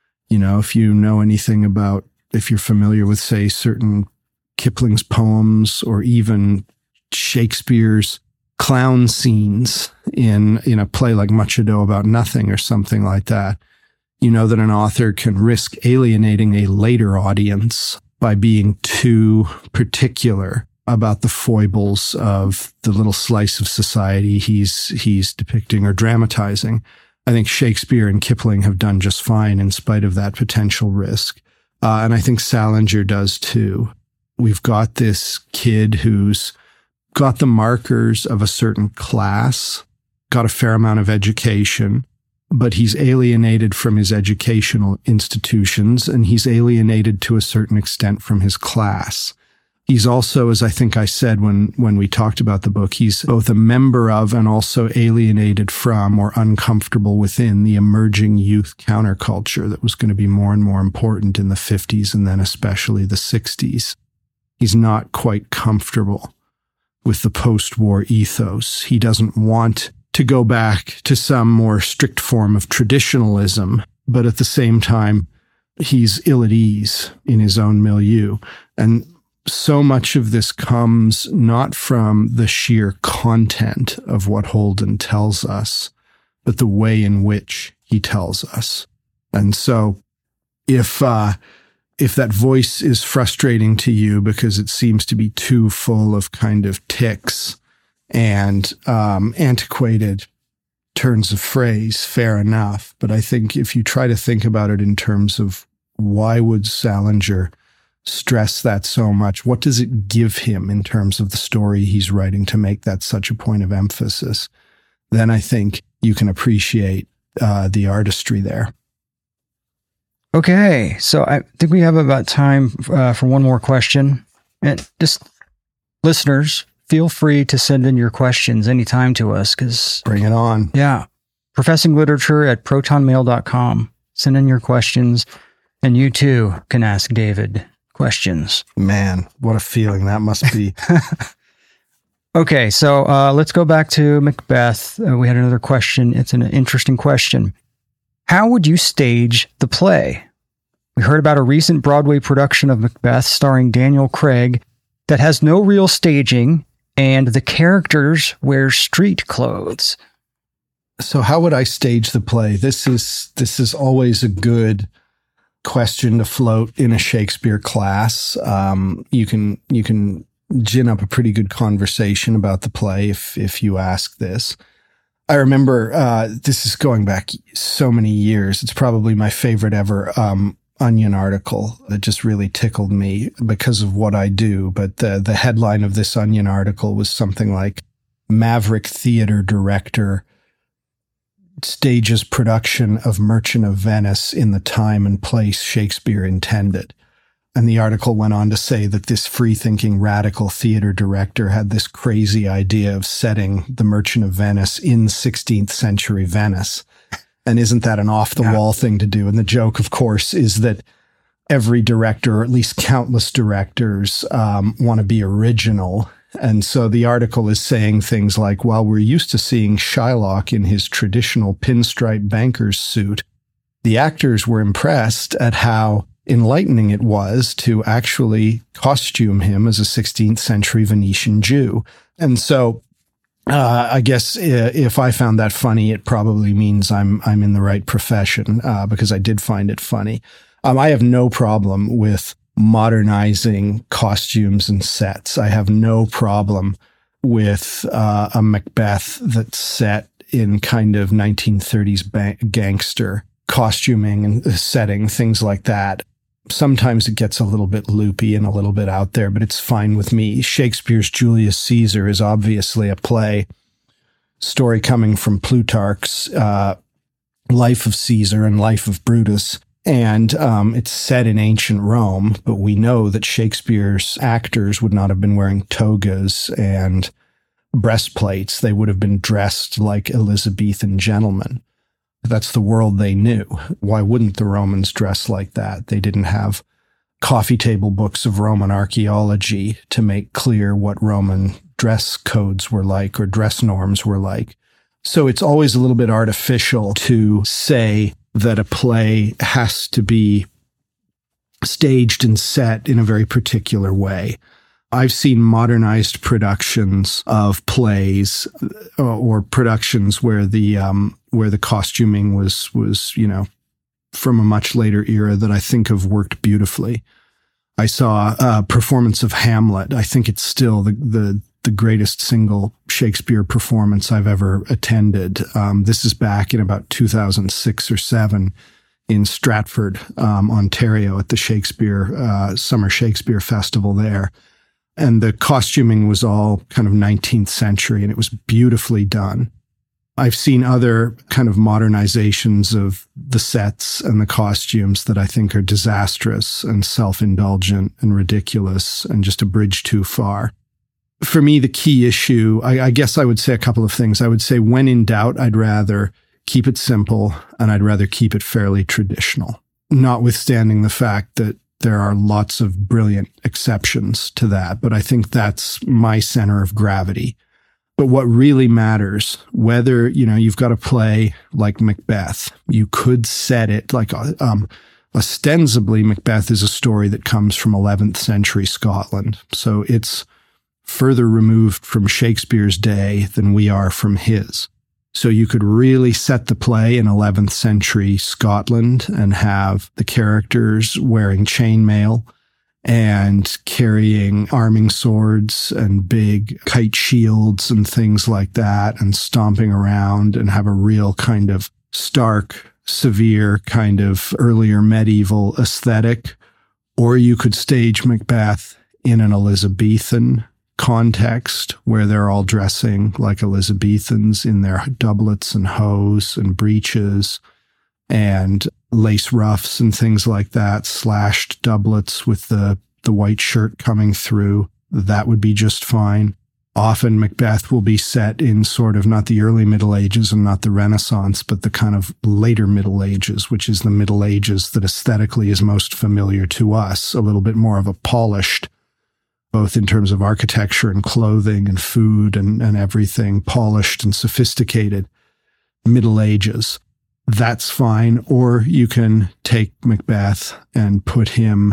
if you know anything about, if you're familiar with, say, certain Kipling's poems or even Shakespeare's clown scenes in a play like Much Ado About Nothing or something like that, you know that an author can risk alienating a later audience by being too particular about the foibles of the little slice of society he's depicting or dramatizing. I think Shakespeare and Kipling have done just fine in spite of that potential risk. And I think Salinger does too. We've got this kid who's got the markers of a certain class, got a fair amount of education, but he's alienated from his educational institutions, and he's alienated to a certain extent from his class. He's also, as I think I said when we talked about the book, he's both a member of and also alienated from or uncomfortable within the emerging youth counterculture that was going to be more and more important in the 50s and then especially the 60s. He's not quite comfortable with the post-war ethos. He doesn't want to go back to some more strict form of traditionalism, but at the same time, he's ill at ease in his own milieu. And so much of this comes not from the sheer content of what Holden tells us, but the way in which he tells us. And so if that voice is frustrating to you because it seems to be too full of kind of tics and antiquated turns of phrase, fair enough. But I think if you try to think about it in terms of why would Salinger stress that so much, what does it give him in terms of the story he's writing to make that such a point of emphasis, then I think you can appreciate the artistry there. Okay, so I think we have about time for one more question. And just listeners, feel free to send in your questions anytime to us, because bring it on. Yeah. professingliterature@protonmail.com. Send in your questions, and you too can ask David questions. Man, what a feeling that must be. Okay, so let's go back to Macbeth. We had another question. It's an interesting question. How would you stage the play? We heard about a recent Broadway production of Macbeth starring Daniel Craig that has no real staging, and the characters wear street clothes. So how would I stage the play? This is always a good question to float in a Shakespeare class. You can gin up a pretty good conversation about the play if you ask this. I remember this is going back so many years. It's probably my favorite ever Onion article that just really tickled me because of what I do. But the headline of this Onion article was something like "Maverick Theater Director Stages Production of Merchant of Venice in the time and place Shakespeare intended." And the article went on to say that this free-thinking radical theater director had this crazy idea of setting the Merchant of Venice in 16th century Venice. And isn't that an off-the-wall thing to do? And the joke, of course, is that every director, or at least countless directors, want to be original. And so the article is saying things like, while we're used to seeing Shylock in his traditional pinstripe banker's suit, the actors were impressed at how enlightening it was to actually costume him as a 16th century Venetian Jew. And so I guess if I found that funny, it probably means I'm in the right profession, because I did find it funny. I have no problem with modernizing costumes and sets. I have no problem with a Macbeth that's set in kind of 1930s gangster costuming and setting, things like that. Sometimes it gets a little bit loopy and a little bit out there, but it's fine with me. Shakespeare's Julius Caesar is obviously a story coming from Plutarch's Life of Caesar and Life of Brutus. And it's set in ancient Rome, but we know that Shakespeare's actors would not have been wearing togas and breastplates. They would have been dressed like Elizabethan gentlemen. That's the world they knew. Why wouldn't the Romans dress like that? They didn't have coffee table books of Roman archaeology to make clear what Roman dress codes were like or dress norms were like. So it's always a little bit artificial to say that a play has to be staged and set in a very particular way. I've seen modernized productions of plays or productions where the costuming was from a much later era that I think have worked beautifully. I saw a performance of Hamlet. I think it's still the greatest single Shakespeare performance I've ever attended. This is back in about 2006 or 7 in Stratford, Ontario, at the Summer Shakespeare Festival there. And the costuming was all kind of 19th century, and it was beautifully done. I've seen other kind of modernizations of the sets and the costumes that I think are disastrous and self-indulgent and ridiculous and just a bridge too far. For me, the key issue, I guess I would say a couple of things. I would say when in doubt, I'd rather keep it simple and I'd rather keep it fairly traditional, notwithstanding the fact that there are lots of brilliant exceptions to that. But I think that's my center of gravity. But what really matters, whether, you've got a play like Macbeth, you could set it like, ostensibly Macbeth is a story that comes from 11th century Scotland. So it's further removed from Shakespeare's day than we are from his. So you could really set the play in 11th century Scotland and have the characters wearing chainmail and carrying arming swords and big kite shields and things like that and stomping around and have a real kind of stark, severe kind of earlier medieval aesthetic. Or you could stage Macbeth in an Elizabethan context where they're all dressing like Elizabethans in their doublets and hose and breeches and lace ruffs and things like that, slashed doublets with the white shirt coming through. That would be just fine. Often Macbeth will be set in sort of not the early Middle Ages and not the Renaissance, but the kind of later Middle Ages, which is the Middle Ages that aesthetically is most familiar to us, a little bit more of a polished, both in terms of architecture and clothing and food and everything, polished and sophisticated Middle Ages. That's fine. Or you can take Macbeth and put him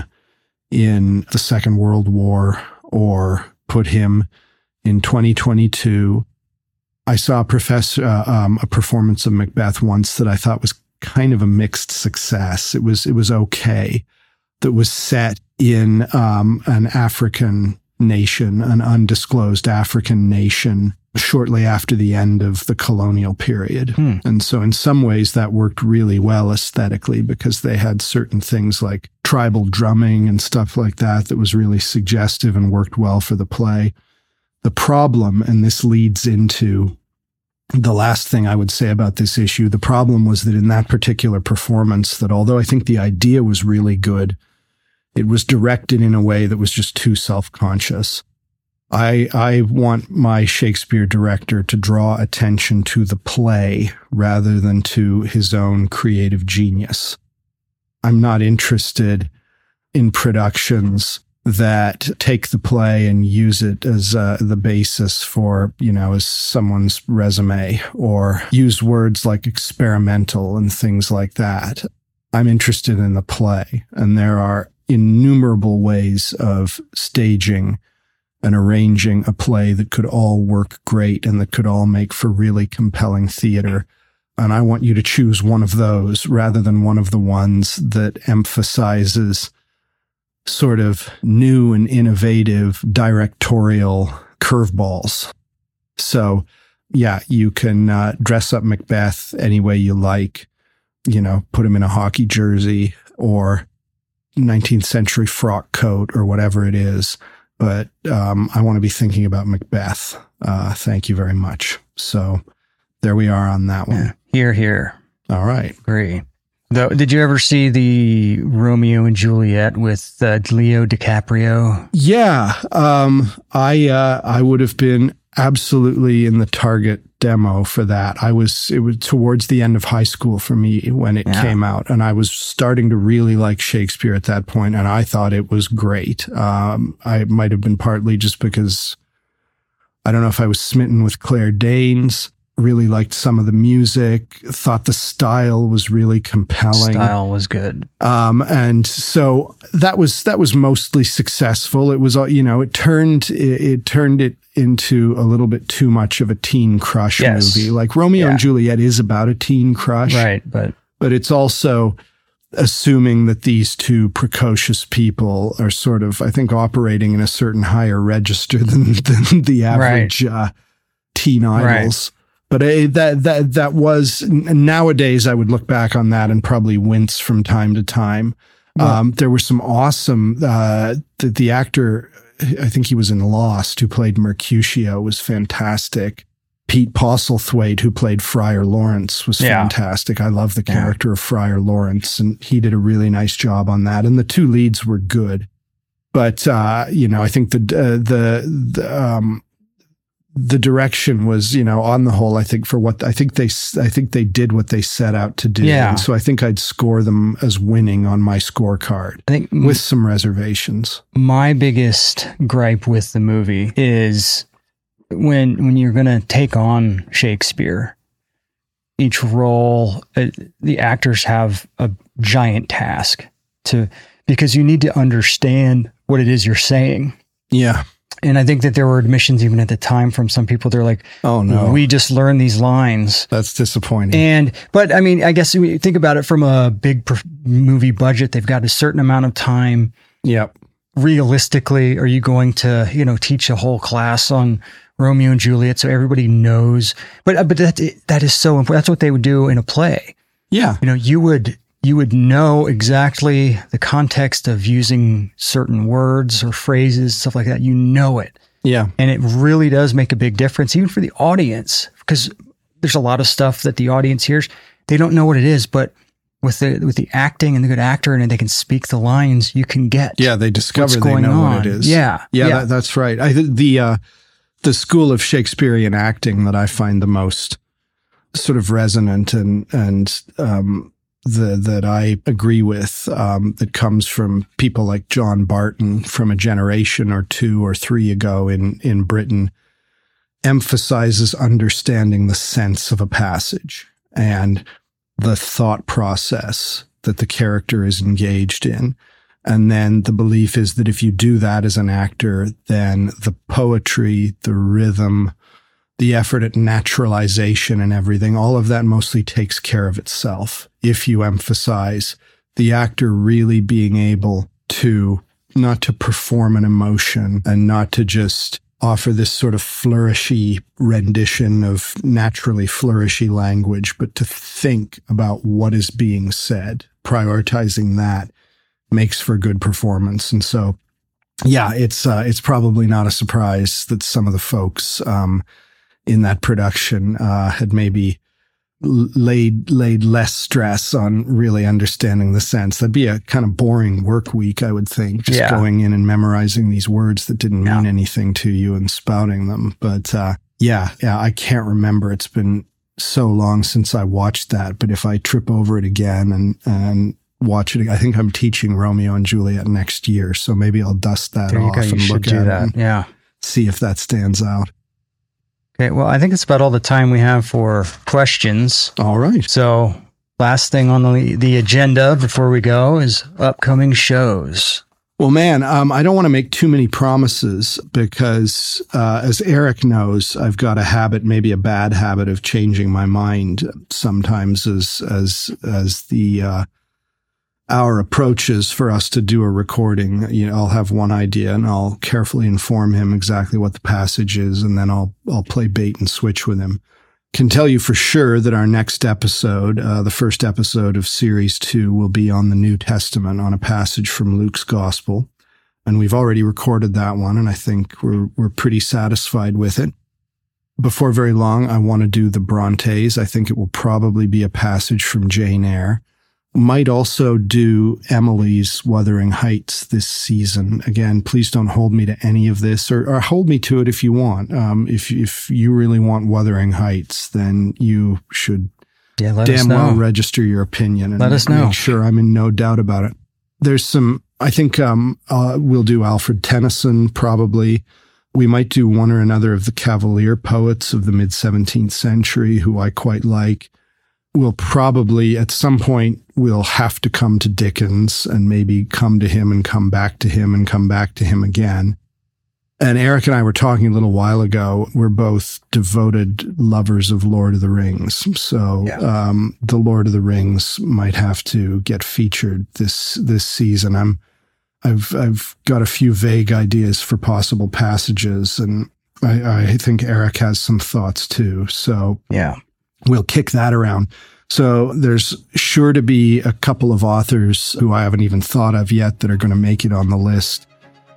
in the Second World War or put him in 2022. I saw a performance of Macbeth once that I thought was kind of a mixed success. It was okay. That was set in an African nation, an undisclosed African nation, shortly after the end of the colonial period. And so in some ways that worked really well aesthetically because they had certain things like tribal drumming and stuff like that was really suggestive and worked well for the play. The problem, and this leads into the last thing I would say about this issue, the problem was that in that particular performance, that although I think the idea was really good, it was directed in a way that was just too self-conscious. I want my Shakespeare director to draw attention to the play rather than to his own creative genius. I'm not interested in productions that take the play and use it as the basis for, as someone's resume, or use words like experimental and things like that. I'm interested in the play, and there are innumerable ways of staging and arranging a play that could all work great and that could all make for really compelling theater. And I want you to choose one of those rather than one of the ones that emphasizes sort of new and innovative directorial curveballs. So, yeah, you can dress up Macbeth any way you like, put him in a hockey jersey or 19th century frock coat or whatever it is. But I want to be thinking about Macbeth. Thank you very much. So there we are on that one. Yeah. Here. All right. Great. Did you ever see the Romeo and Juliet with Leo DiCaprio? Yeah. I would have been absolutely in the target demo for that. It was towards the end of high school for me when it came out, and I was starting to really like Shakespeare at that point, and I thought it was great. I might have been partly just because I don't know if I was smitten with Claire Danes, really liked some of the music, thought the style was really compelling. Style was good. And so that was mostly successful. It was, it turned it into a little bit too much of a teen crush movie. Like Romeo and Juliet is about a teen crush. Right. But it's also assuming that these two precocious people are sort of, I think, operating in a certain higher register than the average teen idols. Right. But that was, nowadays I would look back on that and probably wince from time to time. There were some awesome, the actor, I think he was in Lost, who played Mercutio, was fantastic. Pete Postlethwaite, who played Friar Lawrence, was fantastic. I love the character of Friar Lawrence, and he did a really nice job on that. And the two leads were good. But, I think the direction was, on the whole, I think they did what they set out to do. Yeah. And so I think I'd score them as winning on my scorecard, I think, with some reservations. My biggest gripe with the movie is when you're going to take on Shakespeare, each role, the actors have a giant task because you need to understand what it is you're saying. Yeah. And I think that there were admissions even at the time from some people. They're like, "Oh no, we just learned these lines." That's disappointing. But I mean, I guess when you think about it from a big movie budget, they've got a certain amount of time. Yep. Realistically, are you going to, teach a whole class on Romeo and Juliet so everybody knows? But that is so important. That's what they would do in a play. Yeah. You would know exactly the context of using certain words or phrases, stuff like that. You know it. Yeah. And it really does make a big difference, even for the audience, because there's a lot of stuff that the audience hears. They don't know what it is, but with the acting and the good actor, and they can speak the lines, you can get. Yeah, they discover they know what it is. Yeah. That's right. The school of Shakespearean acting that I find the most sort of resonant and that I agree with, that comes from people like John Barton from a generation or two or three ago in Britain, emphasizes understanding the sense of a passage and the thought process that the character is engaged in. And then the belief is that if you do that as an actor, then the poetry, the rhythm, the effort at naturalization and everything, all of that mostly takes care of itself if you emphasize the actor really being able to not to perform an emotion and not to just offer this sort of flourishy rendition of naturally flourishy language, but to think about what is being said. Prioritizing that makes for good performance. And so, yeah, it's probably not a surprise that some of the folks in that production had maybe laid less stress on really understanding the sense. That'd be a kind of boring work week, I would think, just going in and memorizing these words that didn't mean anything to you and spouting them. But I can't remember. It's been so long since I watched that. But if I trip over it again and watch it, I think I'm teaching Romeo and Juliet next year, so maybe I'll dust that off and look at it and see if that stands out. Okay, well, I think it's about all the time we have for questions. All right. So last thing on the agenda before we go is upcoming shows. Well, man, I don't want to make too many promises because, as Eric knows, I've got a habit, maybe a bad habit, of changing my mind sometimes as the hour approaches for us to do a recording. I'll have one idea and I'll carefully inform him exactly what the passage is, and then I'll play bait and switch with him. Can tell you for sure that our next episode, the first episode of Series 2, will be on the New Testament, on a passage from Luke's Gospel. And we've already recorded that one, and I think we're pretty satisfied with it. Before very long, I want to do the Brontes. I think it will probably be a passage from Jane Eyre. Might also do Emily's Wuthering Heights this season. Again, please don't hold me to any of this, or hold me to it if you want. If you really want Wuthering Heights, then you should damn well register your opinion and let us know. Make sure I'm in no doubt about it. There's some, I think we'll do Alfred Tennyson probably. We might do one or another of the Cavalier poets of the mid-17th century who I quite like. We'll probably, at some point, we'll have to come to Dickens and maybe come to him and come back to him and come back to him again. And Eric and I were talking a little while ago. We're both devoted lovers of Lord of the Rings. So the Lord of the Rings might have to get featured this season. I've got a few vague ideas for possible passages, and I think Eric has some thoughts too. So we'll kick that around. So there's sure to be a couple of authors who I haven't even thought of yet that are going to make it on the list.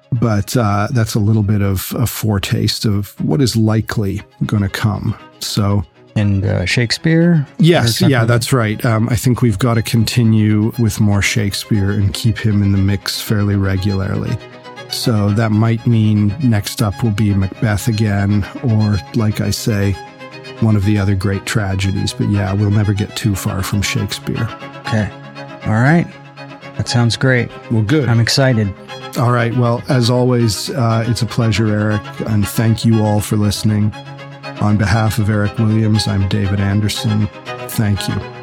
But that's a little bit of a foretaste of what is likely going to come. So, and Shakespeare? Yes, yeah, that's right. I think we've got to continue with more Shakespeare and keep him in the mix fairly regularly. So that might mean next up will be Macbeth again, or, like I say, one of the other great tragedies. But yeah, we'll never get too far from Shakespeare. Okay. All right. That sounds great. Well, good. I'm excited. All right. Well, as always, it's a pleasure, Eric, and thank you all for listening. On behalf of Eric Williams, I'm David Anderson. Thank you.